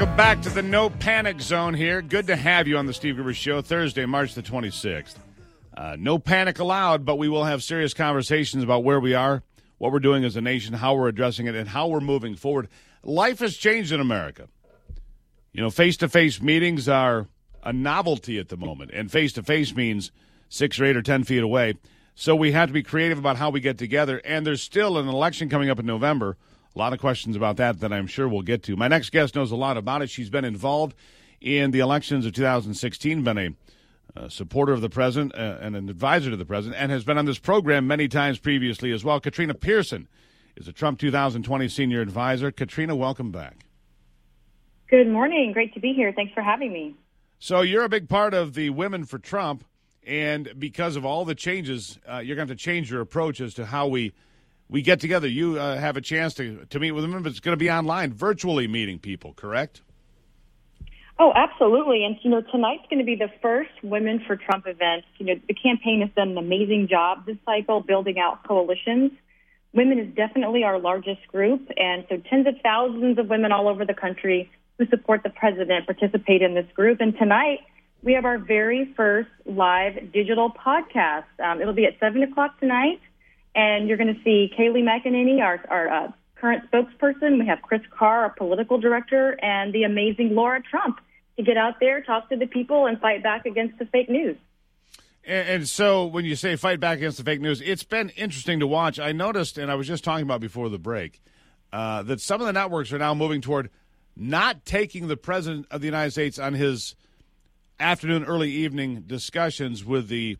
Welcome back to the No Panic Zone here. Good to have you on the Steve Gruber Show, Thursday, March the 26th. No panic allowed, but we will have serious conversations about where we are, what we're doing as a nation, how we're addressing it, and how we're moving forward. Life has changed in America. You know, face-to-face meetings are a novelty at the moment, and face-to-face means 6 or 8 or 10 feet away. So we have to be creative about how we get together, and there's still an election coming up in November. A lot of questions about that I'm sure we'll get to. My next guest knows a lot about it. She's been involved in the elections of 2016, been a supporter of the president and an advisor to the president, and has been on this program many times previously as well. Katrina Pearson is a Trump 2020 senior advisor. Katrina, welcome back. Good morning. Great to be here. Thanks for having me. So you're a big part of the Women for Trump, and because of all the changes, you're going to have to change your approach as to how we get together. You have a chance to meet with them, but it's going to be online, virtually meeting people, correct? Oh, absolutely. And, tonight's going to be the first Women for Trump event. The campaign has done an amazing job this cycle building out coalitions. Women is definitely our largest group, and so tens of thousands of women all over the country who support the president participate in this group. And tonight, we have our very first live digital podcast. It'll be at 7 o'clock tonight. And you're going to see Kayleigh McEnany, our current spokesperson. We have Chris Carr, our political director, and the amazing Laura Trump to get out there, talk to the people, and fight back against the fake news. And so when you say fight back against the fake news, it's been interesting to watch. I noticed, and I was just talking about before the break, that some of the networks are now moving toward not taking the president of the United States on his afternoon, early evening discussions with the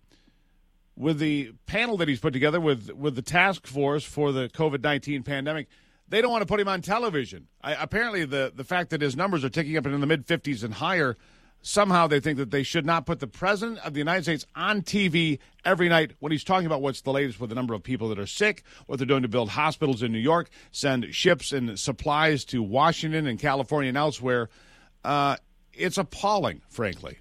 panel that he's put together with the task force for the COVID-19 pandemic. They don't want to put him on television. Apparently, the fact that his numbers are ticking up in the mid-50s and higher, somehow they think that they should not put the president of the United States on TV every night when he's talking about what's the latest with the number of people that are sick, what they're doing to build hospitals in New York, send ships and supplies to Washington and California and elsewhere. It's appalling, frankly.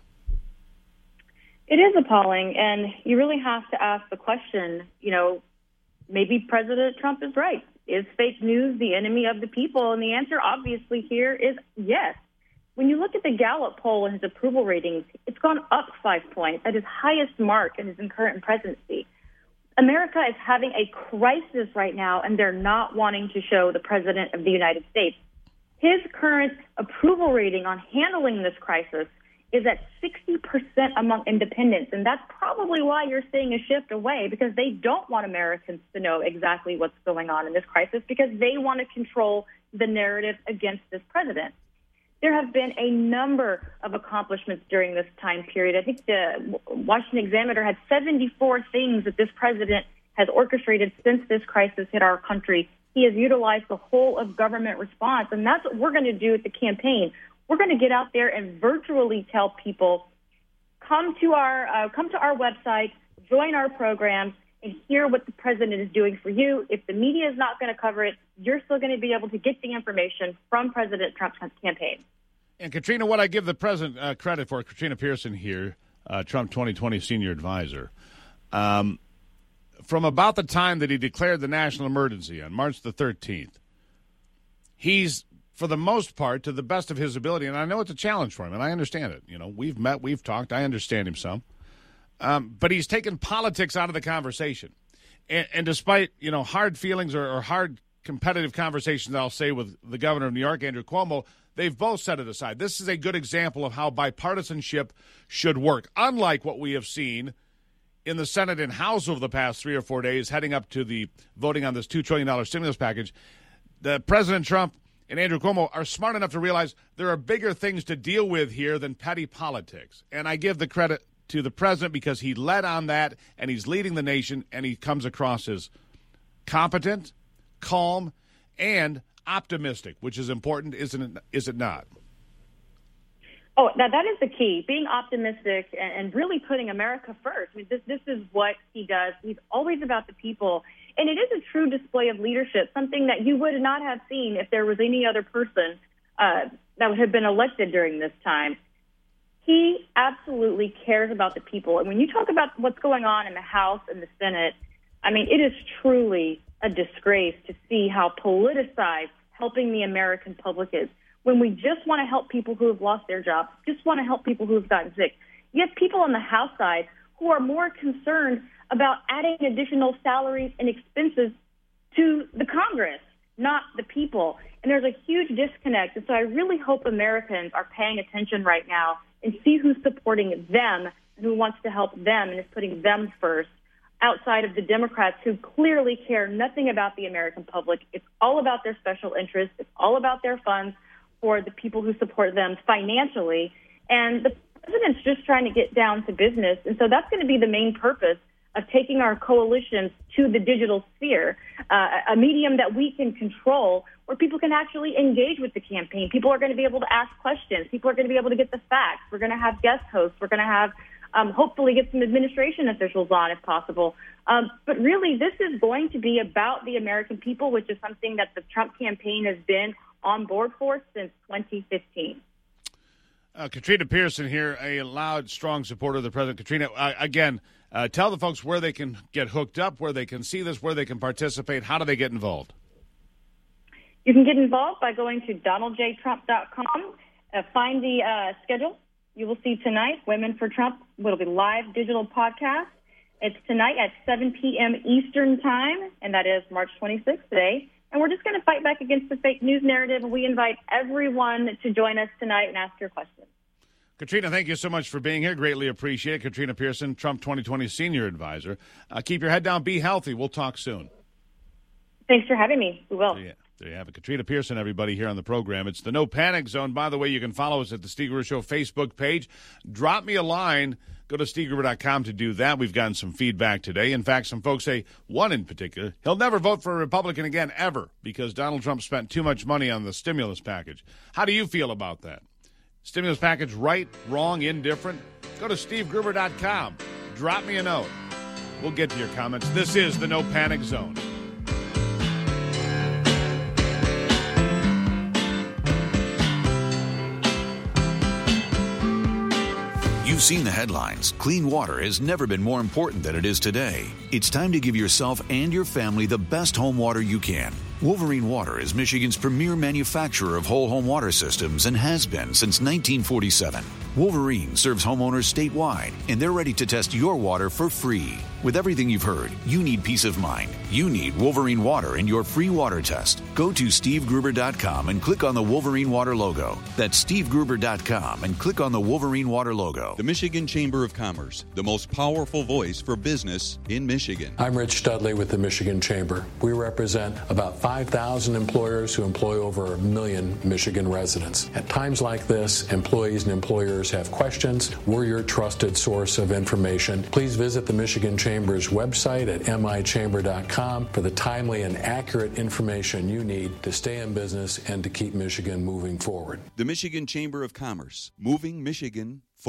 It is appalling, and you really have to ask the question, maybe President Trump is right. Is fake news the enemy of the people? And the answer, obviously, here is yes. When you look at the Gallup poll and his approval ratings, it's gone up 5 points at his highest mark in his current presidency. America is having a crisis right now, and they're not wanting to show the president of the United States. His current approval rating on handling this crisis is at 60% among independents, and that's probably why you're seeing a shift away, because they don't want Americans to know exactly what's going on in this crisis, because they want to control the narrative against this president. There have been a number of accomplishments during this time period. I think the Washington Examiner had 74 things that this president has orchestrated since this crisis hit our country. He has utilized the whole of government response, and that's what we're going to do at the campaign. We're going to get out there and virtually tell people, come to our website, join our programs, and hear what the president is doing for you. If the media is not going to cover it, you're still going to be able to get the information from President Trump's campaign. And Katrina, what I give the president credit for, Katrina Pearson here, Trump 2020 senior advisor, from about the time that he declared the national emergency on March the 13th, he's, for the most part, to the best of his ability, and I know it's a challenge for him, and I understand it. We've met, we've talked, I understand him some. But he's taken politics out of the conversation. And despite, hard feelings or hard competitive conversations, I'll say, with the governor of New York, Andrew Cuomo, they've both set it aside. This is a good example of how bipartisanship should work, unlike what we have seen in the Senate and House over the past 3 or 4 days, heading up to the voting on this $2 trillion stimulus package. The President Trump and Andrew Cuomo are smart enough to realize there are bigger things to deal with here than petty politics. And I give the credit to the president because he led on that, and he's leading the nation, and he comes across as competent, calm, and optimistic, which is important, is it not? Oh, now that is the key, being optimistic and really putting America first. I mean, this is what he does. He's always about the people. And it is a true display of leadership, something that you would not have seen if there was any other person that would have been elected during this time. He absolutely cares about the people. And when you talk about what's going on in the House and the Senate, I mean, it is truly a disgrace to see how politicized helping the American public is. when we just want to help people who have lost their jobs, just want to help people who have gotten sick. You have people on the House side who are more concerned about adding additional salaries and expenses to the Congress, not the people. And there's a huge disconnect. And so I really hope Americans are paying attention right now and see who's supporting them and who wants to help them and is putting them first, outside of the Democrats who clearly care nothing about the American public. It's all about their special interests. It's all about their funds for the people who support them financially. And the president's just trying to get down to business. And so that's going to be the main purpose of taking our coalitions to the digital sphere, a medium that we can control where people can actually engage with the campaign. People are going to be able to ask questions. People are going to be able to get the facts. We're going to have guest hosts. We're going to have hopefully get some administration officials on if possible. But really, this is going to be about the American people, which is something that the Trump campaign has been on board for since 2015. Katrina Pearson here, a loud, strong supporter of the president. Katrina, again, tell the folks where they can get hooked up, where they can see this, where they can participate. How do they get involved? You can get involved by going to donaldjtrump.com, find the schedule. You will see tonight, Women for Trump, will be live digital podcast. It's tonight at 7 p.m. Eastern Time, and that is March 26th today. And we're just going to fight back against the fake news narrative, and we invite everyone to join us tonight and ask your questions. Katrina, thank you so much for being here. Greatly appreciate it. Katrina Pearson, Trump 2020 Senior Advisor. Keep your head down. Be healthy. We'll talk soon. Thanks for having me. We will. There you have it. Katrina Pearson, everybody, here on the program. It's the No Panic Zone. By the way, you can follow us at the Steve Gruber Show Facebook page. Drop me a line. Go to SteveGruber.com to do that. We've gotten some feedback today. In fact, some folks say, one in particular, he'll never vote for a Republican again, ever, because Donald Trump spent too much money on the stimulus package. How do you feel about that? Stimulus package right, wrong, indifferent? Go to SteveGruber.com. Drop me a note. We'll get to your comments. This is the No Panic Zone. You've seen the headlines. Clean water has never been more important than it is today. It's time to give yourself and your family the best home water you can. Wolverine Water is Michigan's premier manufacturer of whole home water systems and has been since 1947. Wolverine serves homeowners statewide, and they're ready to test your water for free. With everything you've heard, you need peace of mind. You need Wolverine Water in your free water test. Go to SteveGruber.com and click on the Wolverine Water logo. That's SteveGruber.com and click on the Wolverine Water logo. The Michigan Chamber of Commerce, the most powerful voice for business in Michigan. I'm Rich Studley with the Michigan Chamber. We represent about 5,000 employers who employ over 1 million Michigan residents. At times like this, employees and employers have questions. We're your trusted source of information. Please visit the Michigan Chamber's website at michamber.com for the timely and accurate information you need to stay in business and to keep Michigan moving forward. The Michigan Chamber of Commerce, moving Michigan